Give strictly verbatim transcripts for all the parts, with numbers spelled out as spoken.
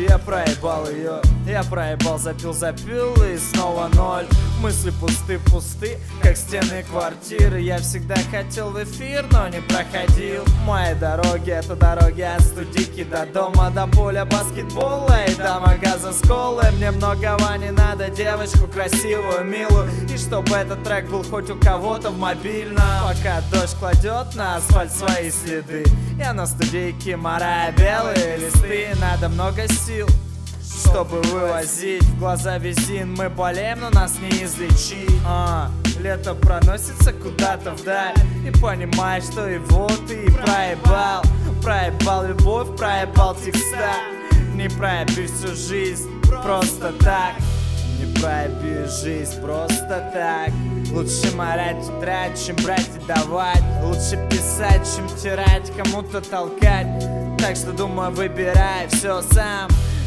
Я проебал ее, я проебал, запил, запил и снова ноль. Мысли пусты-пусты, как стены квартиры. Я всегда хотел в эфир, но не проходил. Мои дороги — это дороги от студийки до дома, до поля баскетбола и до магаза с колой. Мне многого не надо, девочку красивую, милую, и чтобы этот трек был хоть у кого-то в мобильном. Пока дождь кладет на асфальт свои следы, я на студийке морая белые листы. Надо много сил, чтобы вывозить в глаза визин. Мы болеем, но нас не излечить. а, Лето проносится куда-то вдаль, и понимаешь, что его ты проебал. Проебал любовь, проебал текста. Не проеби всю жизнь просто так. Не проеби жизнь просто так. Лучше морать тетрадь, чем брать и давать. Лучше писать, чем тирать, кому-то толкать. Так что, думаю, выбирай все сам.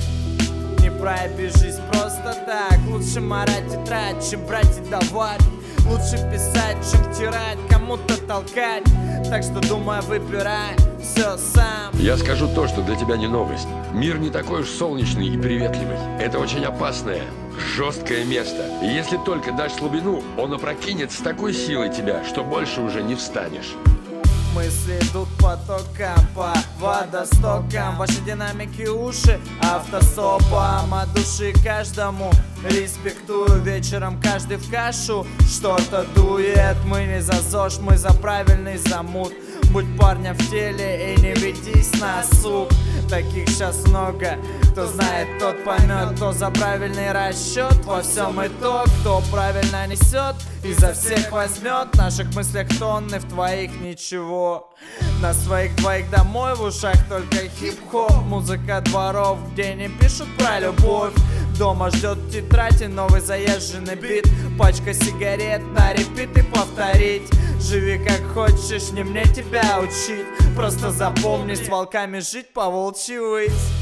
Не проеби жизнь просто так. Лучше морать тетрадь, чем брать и давать. Лучше писать, чем тирать, кому-то толкать. Так что, думаю, выбирай все сам. Я скажу то, что для тебя не новость. Мир не такой уж солнечный и приветливый. Это очень опасное, жесткое место. И если только дашь слабину, он опрокинет с такой силой тебя, что больше уже не встанешь. Мысли идут потоком по водостокам. Ваши динамики уши автостопом. От души каждому респектую. Вечером каждый в кашу что-то дует. Мы не за ЗОЖ, мы за правильный замут. Будь парня в теле и не ведись на сук. Таких сейчас много, кто знает, тот поймет. Кто за правильный расчет, во всем итог. Кто правильно несет, и за всех возьмет. В наших мыслях тонны, в твоих ничего. На своих двоих домой, в ушах только хип-хоп. Музыка дворов, где не пишут про любовь. Дома ждет тетрадь и новый заезженный бит. Пачка сигарет на репит и повторить. Живи как хочешь, не мне тебя учить. Просто запомни, с волками жить, по волчьи выть.